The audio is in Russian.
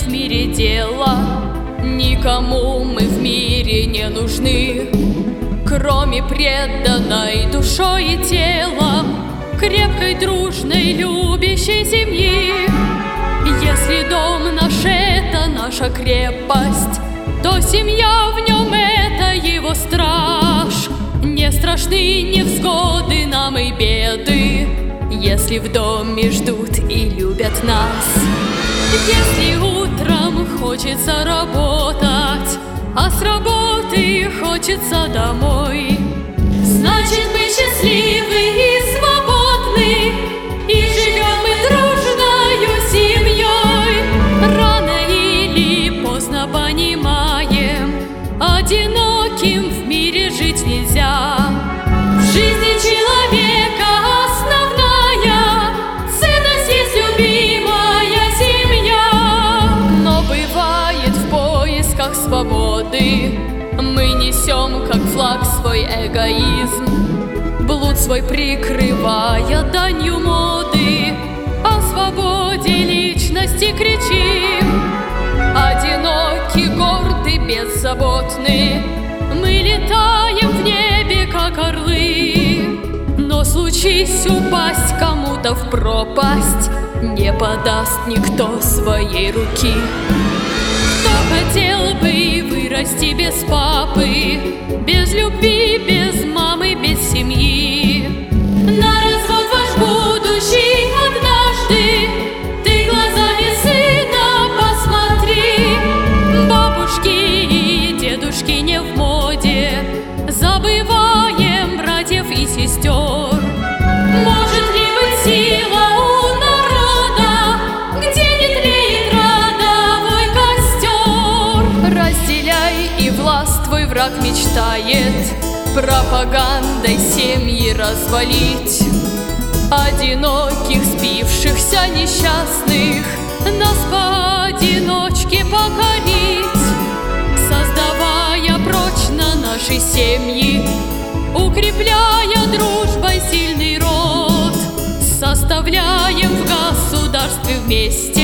в мире дело, никому мы в мире не нужны, кроме преданной душой и телом крепкой, дружной, любящей семьи. Если дом наш — это наша крепость, то семья в нем — это его страж. Не страшны невзгоды нам и беды, если в доме ждут и любят нас. Если утром хочется работать, а с работы хочется домой, значит, мы счастливы и свободны, и живем мы дружною семьей. Рано или поздно понимаем, одиноким в мире жить нельзя. В жизни человека основная ценность есть любимая семья. Но бывает в поисках свободы мы несем, как флаг, свой эгоизм, блуд свой прикрывая данью моды, о свободе личности кричим. Одиноки, горды, беззаботны, мы летаем в небе, как орлы. Но случись упасть кому-то в пропасть, не подаст никто своей руки. Кто хотел бы вырасти без папы, без любви, без мамы, без семьи? На развод ваш будущий однажды, ты глазами сына посмотри. Бабушки и дедушки не в моде, забываем братьев и сестер. Может ли быть сила у народа, где не тлеет родовой костер? Разделяй, и властвуй, враг мечтает пропагандой семьи развалить. Одиноких, спившихся, несчастных нас поодиночке покорить. Создавая прочно наши семьи, укрепляя дружбой сильный род, составляем в государстве вместе